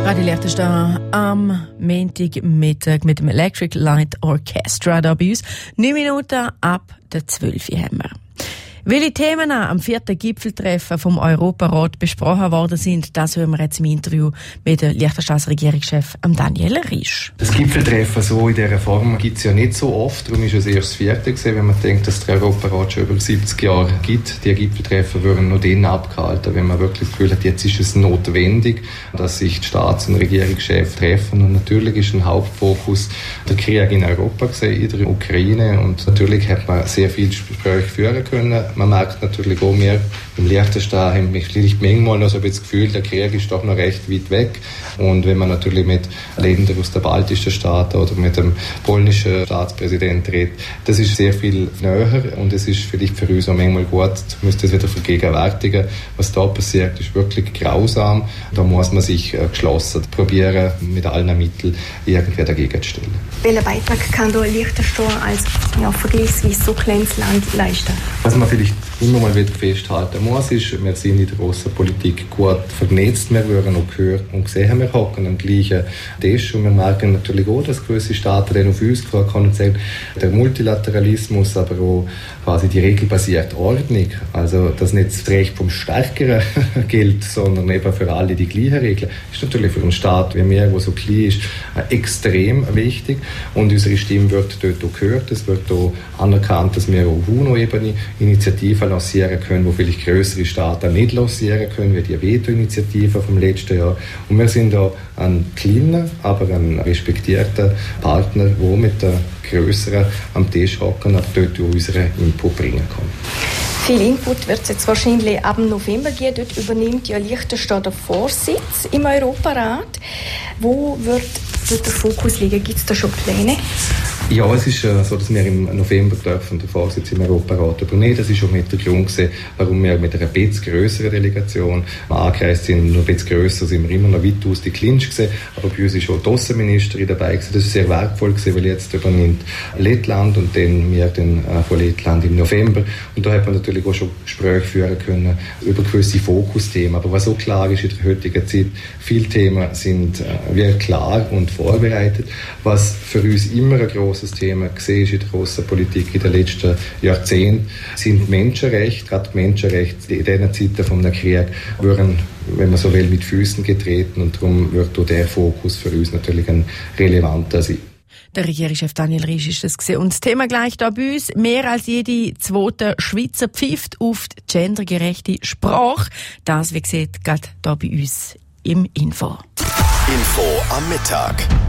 Radio Liechtenstein am Montagmittag mit dem Electric Light Orchestra da bei uns. 9 Minuten ab der 12 Uhr haben wir. Welche Themen am 4. Gipfeltreffen vom Europarat besprochen worden sind, das hören wir jetzt im Interview mit dem Liechtensteins Regierungschef Daniel Riesch. Das Gipfeltreffen so in dieser Form gibt es ja nicht so oft. Darum ist es erst das 4. gewesen, wenn man denkt, dass der Europarat schon über 70 Jahre gibt. Die Gipfeltreffen würden nur dann abgehalten, wenn man wirklich das Gefühl hat, jetzt ist es notwendig, dass sich die Staats- und Regierungschefs treffen. Und natürlich ist ein Hauptfokus der Krieg in Europa gesehen, in der Ukraine. Und natürlich hat man sehr viel Gespräche führen können. Man merkt natürlich auch mehr, im Liechtenstein haben wir vielleicht manchmal noch so das Gefühl, der Krieg ist doch noch recht weit weg. Und wenn man natürlich mit Ländern aus den baltischen Staaten oder mit dem polnischen Staatspräsidenten redet, das ist sehr viel näher und es ist vielleicht für uns auch manchmal gut, müsste es wieder vergegenwärtigen. Was da passiert, ist wirklich grausam. Da muss man sich geschlossen probieren, mit allen Mitteln irgendwie dagegen zu stellen. Welchen Beitrag kann da Liechtenstein als vergleichsweise so kleines Land leisten? Was man vielleicht immer mal wieder festhalten muss, ist, wir sind in der grossen Politik gut vernetzt. Wir würden auch gehört und gesehen, wir hocken am gleichen Tisch und wir merken natürlich auch, dass gewisse Staaten dann auf uns kommen und sagen, der Multilateralismus, aber auch quasi die regelbasierte Ordnung, also dass nicht das Recht vom Stärkeren gilt, sondern eben für alle die gleichen Regeln, ist natürlich für einen Staat wie wir, der so klein ist, extrem wichtig und unsere Stimme wird dort auch gehört. Es wird auch anerkannt, dass wir auf UNO-Ebene Initiativen lancieren können, wo vielleicht größere Staaten nicht lancieren können, wie die Veto-Initiative vom letzten Jahr. Und wir sind da ein kleiner, aber ein respektierter Partner, der mit der größeren am Tisch hocken und dort unseren Input bringen kann. Viel Input wird es jetzt wahrscheinlich ab November geben. Dort übernimmt ja Liechtenstein den Vorsitz im Europarat. Wo wird dort der Fokus liegen? Gibt es da schon Pläne? Ja, es ist so, dass wir im November dürfen den Vorsitz im Europarat übernehmen. Das ist schon mit der Grund gewesen, warum wir mit einer bisschen grösseren Delegation angereist sind. Nur ein bisschen grösser sind wir immer noch weit aus die Clinch gewesen. Aber bei uns ist auch die Außenministerin dabei gewesen. Das ist sehr wertvoll gewesen, weil jetzt übernimmt Lettland und dann wir dann von Lettland im November. Und da hat man natürlich auch schon Gespräche führen können über gewisse Fokusthemen. Aber was auch klar ist in der heutigen Zeit, viele Themen sind wirklich klar und vorbereitet. Was für uns immer ein grosses Thema gesehen ist in der grossen Politik in den letzten Jahrzehnten, sind Menschenrechte. Gerade Menschenrechte in diesen Zeiten von einem Krieg würden, wenn man so will, mit Füßen getreten und darum wird auch der Fokus für uns natürlich ein relevanter sein. Der Regierungschef Daniel Riesch ist das gesehen. Und das Thema gleich da bei uns. Mehr als jede zweite Schweizer pfifft auf die gendergerechte Sprache. Das, wie gesagt, gerade da bei uns im Info. Info am Mittag.